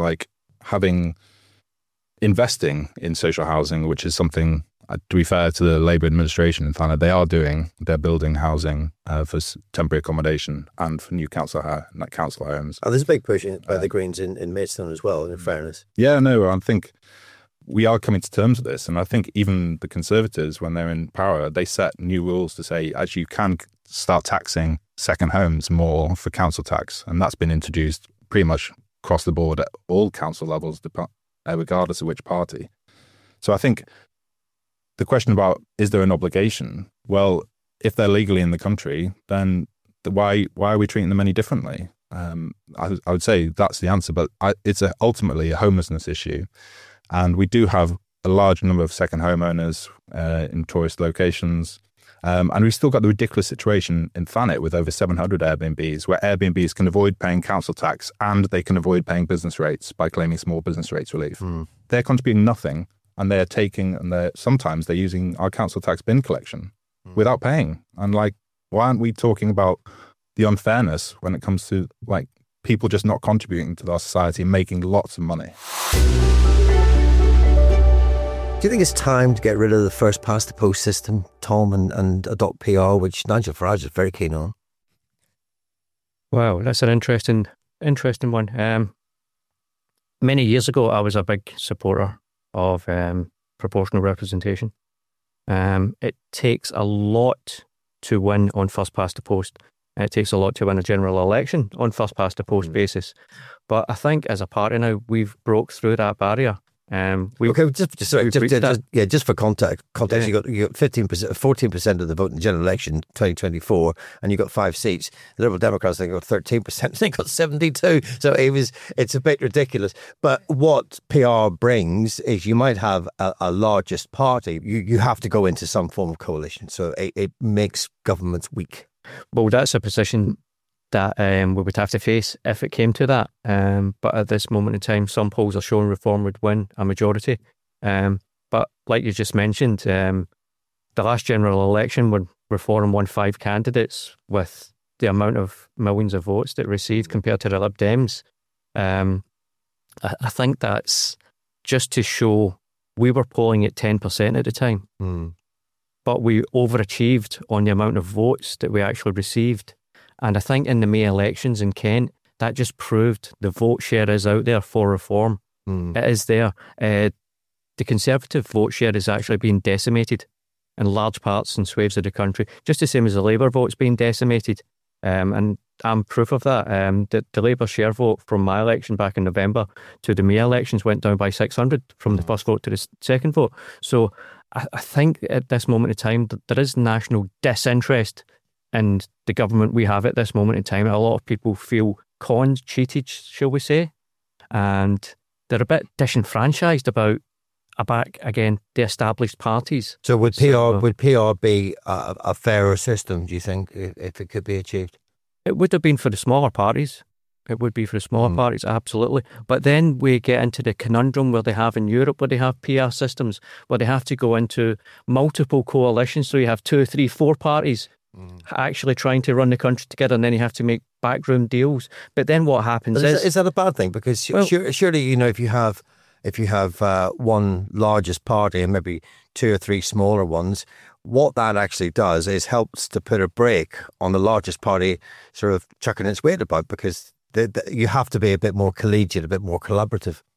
investing in social housing, which is something, to be fair to the Labour administration in Thanet, they are doing. They're building housing for temporary accommodation and for new council homes. Oh, there's a big push by the Greens in Maidstone as well, in fairness. Yeah, no, I think we are coming to terms with this. And I think even the Conservatives, when they're in power, they set new rules to say, actually, you can start taxing second homes more for council tax. And that's been introduced pretty much across the board at all council levels, regardless of which party. So I think the question about, is there an obligation? Well, if they're legally in the country, then why are we treating them any differently? I would say that's the answer, but it's ultimately a homelessness issue. And we do have a large number of second homeowners in tourist locations. And we've still got the ridiculous situation in Thanet with over 700 Airbnbs, where Airbnbs can avoid paying council tax and they can avoid paying business rates by claiming small business rates relief. They're contributing nothing, and they're taking, and sometimes they're using our council tax bin collection without paying. And why aren't we talking about the unfairness when it comes to people just not contributing to our society and making lots of money? Do you think it's time to get rid of the first past the post system, Tom, and adopt PR, which Nigel Farage is very keen on? Wow, that's an interesting one. Many years ago, I was a big supporter of proportional representation. It takes a lot to win on first past the post. It takes a lot to win a general election on first past the post basis. But I think as a party now, we've broke through that barrier. Just for context, you got 14% of the vote in the general election 2024, and you got 5 seats. The Liberal Democrats, they got 13%, they got 72. So it's a bit ridiculous. But what PR brings is you might have a largest party. You have to go into some form of coalition, so it makes governments weak. Well, that's a position that we would have to face if it came to that. But at this moment in time, some polls are showing Reform would win a majority. But like you just mentioned, the last general election when Reform won 5 candidates with the amount of millions of votes that it received compared to the Lib Dems, I think that's just to show we were polling at 10% at the time. But we overachieved on the amount of votes that we actually received. And I think in the May elections in Kent, that just proved the vote share is out there for Reform. It is there. The Conservative vote share is actually being decimated in large parts and swathes of the country, just the same as the Labour vote's being decimated. And I'm proof of that. The Labour share vote from my election back in November to the May elections went down by 600 from the first vote to the second vote. So I think at this moment in time, there is national disinterest in the government we have at this moment in time. A lot of people feel conned, cheated, shall we say, and they're a bit disenfranchised about the established parties. So would PR be a fairer system, do you think, if it could be achieved? It would have been for the smaller parties. It would be for the smaller parties, absolutely. But then we get into the conundrum where they have in Europe, where they have PR systems, where they have to go into multiple coalitions. So you have 2, 3, 4 parties actually trying to run the country together, and then you have to make backroom deals. But then what happens is that a bad thing? Because surely, if you have one largest party and maybe 2 or 3 smaller ones, what that actually does is helps to put a brake on the largest party sort of chucking its weight about, because you have to be a bit more collegiate, a bit more collaborative.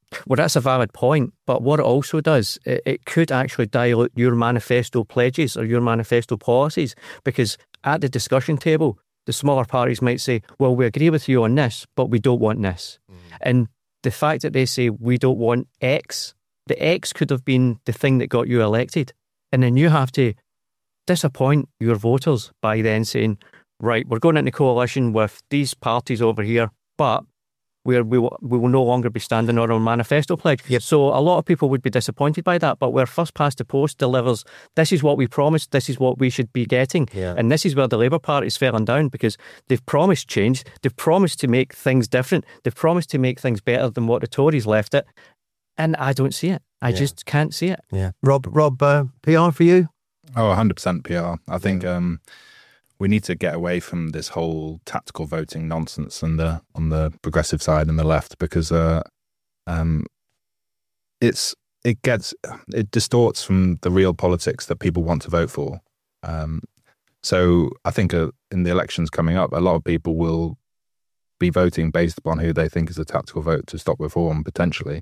Well, that's a valid point. But what it also does, it could actually dilute your manifesto pledges or your manifesto policies, because at the discussion table, the smaller parties might say, well, we agree with you on this, but we don't want this. And the fact that they say we don't want X, the X could have been the thing that got you elected. And then you have to disappoint your voters by then saying, right, we're going into coalition with these parties over here, but we will no longer be standing on our manifesto pledge. Yep. So a lot of people would be disappointed by that, but where First Past the Post delivers, this is what we promised, this is what we should be getting. Yeah. And this is where the Labour Party's fallen down, because they've promised change, they've promised to make things different, they've promised to make things better than what the Tories left it, and I don't see it. I just can't see it. Yeah. Rob, PR for you? Oh, 100% PR. I think we need to get away from this whole tactical voting nonsense on the progressive side and the left, because it distorts from the real politics that people want to vote for. So I think in the elections coming up, a lot of people will be voting based upon who they think is a tactical vote to stop reform, potentially.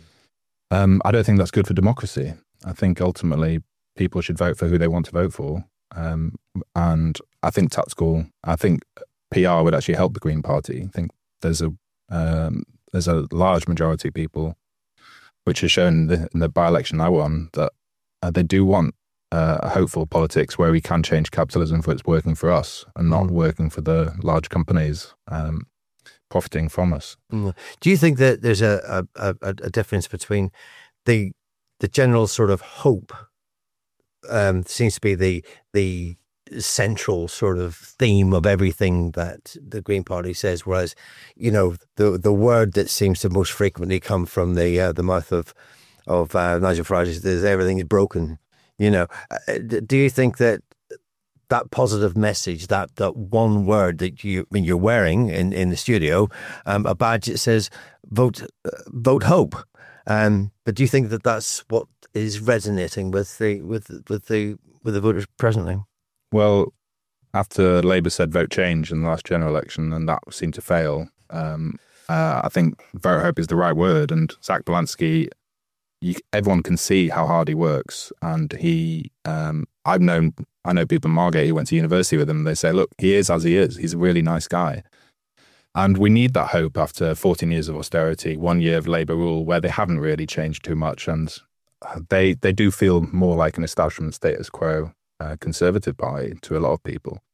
I don't think that's good for democracy. I think ultimately people should vote for who they want to vote for. And I think PR would actually help the Green Party. I think there's a large majority of people, which is shown in the by-election I won, that they do want hopeful politics where we can change capitalism for it's working for us and not working for the large companies profiting from us. Do you think that there's a difference between the general sort of hope seems to be the central sort of theme of everything that the Green Party says, whereas, you know, the word that seems to most frequently come from the mouth of Nigel Farage is everything is broken. You know, do you think that positive message, that one word that you're wearing in the studio, a badge that says vote hope, but do you think that that's what is resonating with the voters presently? Well, after Labour said vote change in the last general election, and that seemed to fail, I think vote hope is the right word. And Zach Belansky, everyone can see how hard he works, and I know people in Margate who went to university with him, and they say, look, he is as he is. He's a really nice guy. And we need that hope after 14 years of austerity, 1 year of Labour rule where they haven't really changed too much. And they do feel more like an establishment status quo Conservative Party to a lot of people.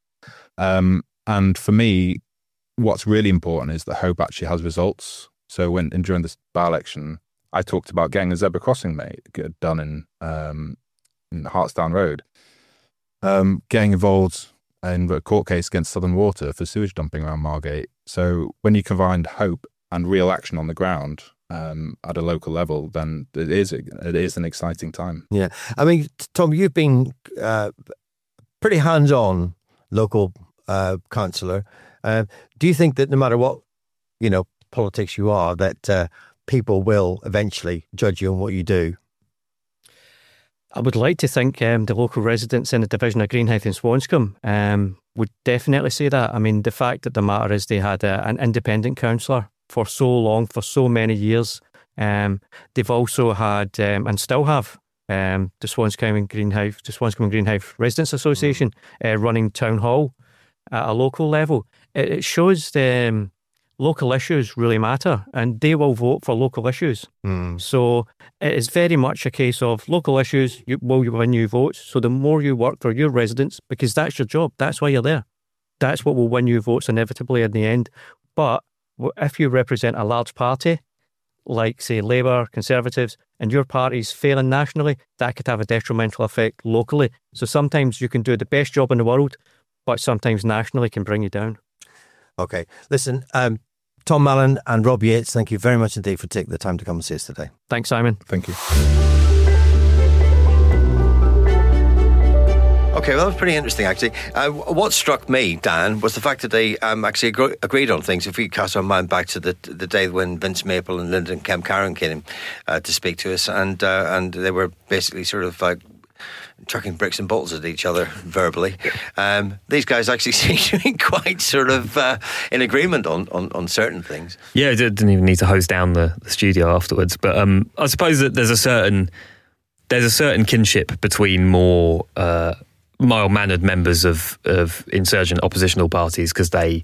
And for me, what's really important is that hope actually has results. So during this by-election, I talked about getting a zebra crossing done in Hartsdown Road, getting involved in a court case against Southern Water for sewage dumping around Margate. So when you combine hope and real action on the ground at a local level, then it is an exciting time. Yeah. I mean, Tom, you've been pretty hands-on local councillor. Do you think that no matter what, politics you are, that people will eventually judge you on what you do? I would like to think the local residents in the division of Greenhithe and Swanscombe would definitely say that. I mean, the fact of the matter is they had an independent councillor for so long, for so many years. They've also had, and still have, the Swanscombe and Greenhithe Residents Association running town hall at a local level. It shows local issues really matter, and they will vote for local issues. So it is very much a case of local issues will win you votes. So the more you work for your residents, because that's your job, that's why you're there, that's what will win you votes inevitably in the end. But if you represent a large party, like, say, Labour, Conservatives, and your party's failing nationally, that could have a detrimental effect locally. So sometimes you can do the best job in the world, but sometimes nationally can bring you down. Okay. Listen, Tom Mallon and Rob Yates, thank you very much indeed for taking the time to come and see us today. Thanks, Simon. Thank you. Okay, well, that was pretty interesting, actually. What struck me, Dan, was the fact that they actually agreed on things. If we cast our mind back to the day when Vince Maple and Lyndon Kemp Caron came to speak to us, and they were basically sort of chucking bricks and bottles at each other verbally. These guys actually seem to be quite sort of in agreement on certain things. Yeah, didn't even need to hose down the studio afterwards. But I suppose that there's a certain kinship between more mild-mannered members of insurgent oppositional parties, because they,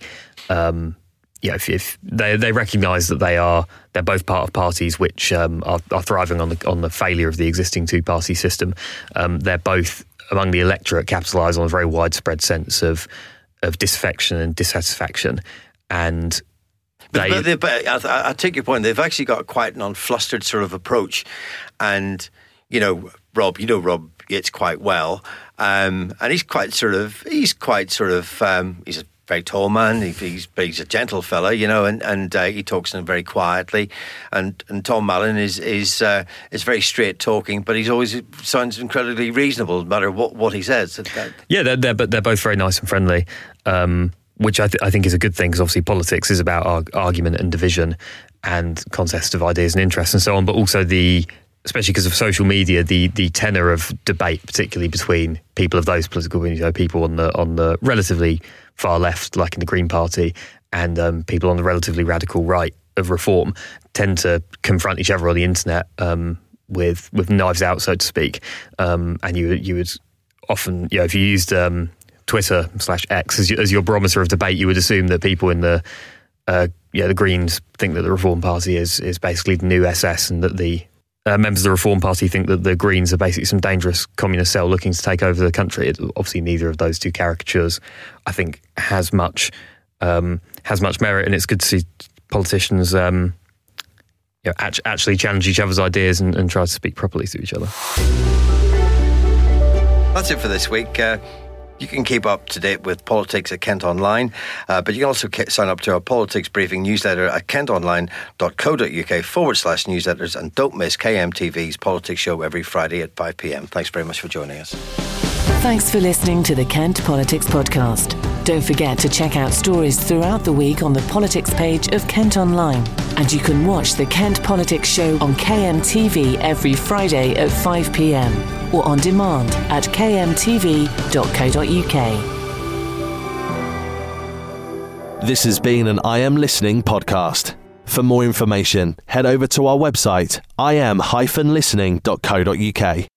if they recognise that they're both part of parties which are thriving on the failure of the existing two-party system. They're both among the electorate capitalise on a very widespread sense of disaffection and dissatisfaction, and. I take your point. They've actually got quite an unflustered sort of approach, and Rob Yates quite well, and he's a very tall man. He's a gentle fella, and he talks to him very quietly. And Tom Mallon is very straight talking, but he's always sounds incredibly reasonable, no matter what he says. Yeah, they're both very nice and friendly. Which I think is a good thing, because obviously politics is about argument and division and contest of ideas and interests and so on, but also especially because of social media, the tenor of debate, particularly between people of those political opinions, people on the relatively far left, like in the Green Party, and people on the relatively radical right of reform, tend to confront each other on the internet with knives out, so to speak. And you would often, if you used Twitter/X as your barometer of debate, you would assume that people in the Greens think that the Reform Party is basically the new SS, and that the members of the Reform Party think that the Greens are basically some dangerous communist cell looking to take over the country. Obviously, neither of those two caricatures, I think, has much merit, and it's good to see politicians actually challenge each other's ideas and try to speak properly to each other. That's it for this week. You can keep up to date with politics at Kent Online, but you can also sign up to our politics briefing newsletter at kentonline.co.uk/newsletters, and don't miss KMTV's politics show every Friday at 5 p.m. Thanks very much for joining us. Thanks for listening to the Kent Politics Podcast. Don't forget to check out stories throughout the week on the politics page of Kent Online. And you can watch the Kent Politics Show on KMTV every Friday at 5 p.m. or on demand at kmtv.co.uk. This has been an I Am Listening podcast. For more information, head over to our website, im-listening.co.uk.